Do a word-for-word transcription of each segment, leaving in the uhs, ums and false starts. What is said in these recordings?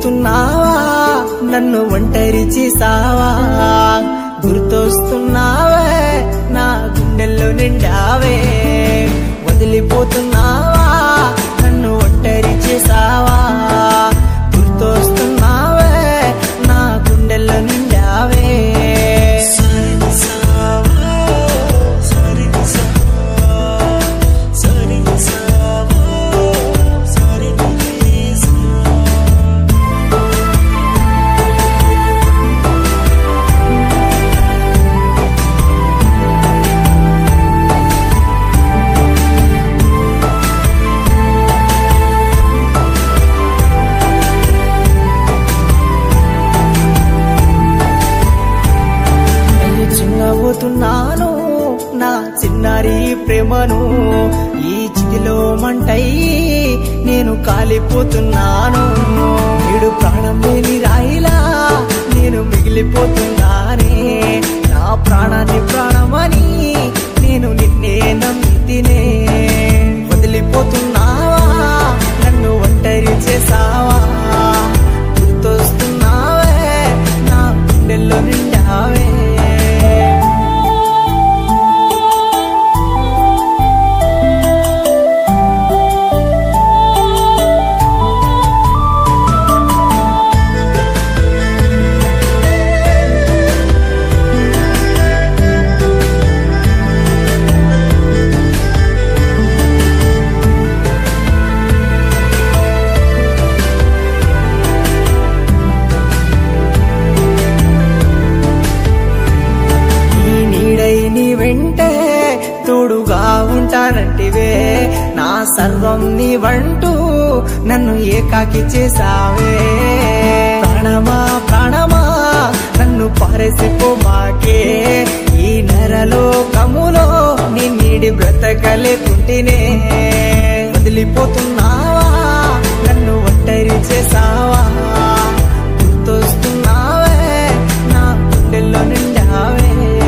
వదిలిపోతున్నావా నన్ను ఒంటరి చేసావా గుర్తొస్తున్నావే నా గుండెల్లో నిండావే వదిలిపోతున్నావా నన్ను ఒంటరి చేసావా గుర్తొస్తున్నావే నా గుండెల్లో నిండావే పోతున్నాను నా చిన్నారి ప్రేమను ఈ చితిలో మంటై నేను కాలిపోతున్నాను నేడు ప్రాణం లేని రాయిలా నేను మిగిలిపోతున్నానే నా ప్రాణాన్ని ప్రాణమని నేను నిన్నే నమ్మితినే వదిలిపోతున్నావా నన్ను ఒంటరి చేసావా గుర్తొస్తున్నావే నా గుండెల్లో నిండావే వెంటే తోడుగా ఉంటానంటివే నా సర్వం నీవంటూ నన్ను ఏకాకి చేసావే ప్రాణమా ప్రాణమా నన్ను పారేసిపోమాకే ఈ నరలోకములో నీ నీడి బ్రతకలేకుంటేనే వదిలిపోతున్నావా నన్ను ఒంటరి చేసావా గుర్తొస్తున్నావే నా గుండెల్లో నిండావే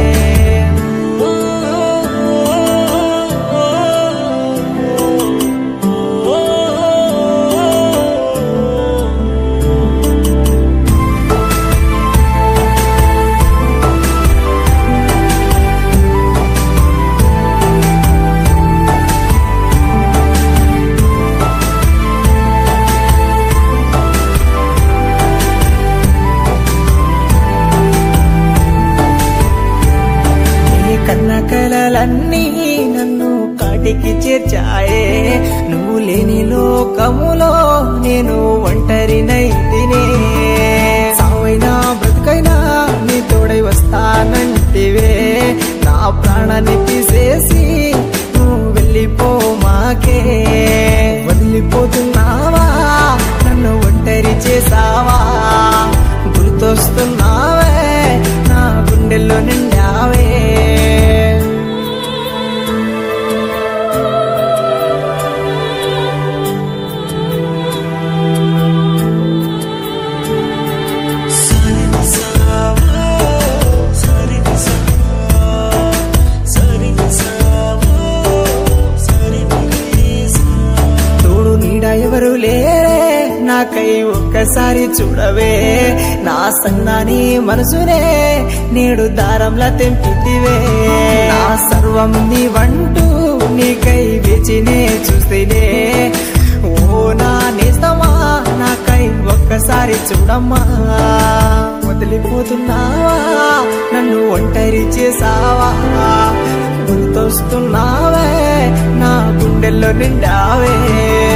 కలలన్నీ నన్ను కాటికి చేర్చాయే నువ్వు లేని లోకములో నేను ఒంటరినైతినే సావైనా బ్రతుకైనా నీ తోడై వస్తానంటివే నా ప్రాణాన్ని తీసేసి నువ్వు వెళ్ళిపోమాకే వదిలిపోతున్నావా నన్ను ఒంటరి చేసావా గుర్తొస్తున్నావే నా గుండెల్లో నిండావే ఎవరు లేరే నాకై ఒక్కసారి చూడవే నా సన్నాని మనసునే నేడు దారంలా తెంపితివే నా సర్వం నీవంటూ నీకై వేచినే చూస్తేనే ఓ నా నేస్తమా నాకై ఒక్కసారి చూడమ్మా వదిలిపోతున్నావా నన్ను ఒంటరి చేసావా గుర్తొస్తున్నావే నా గుండెల్లో నిండావే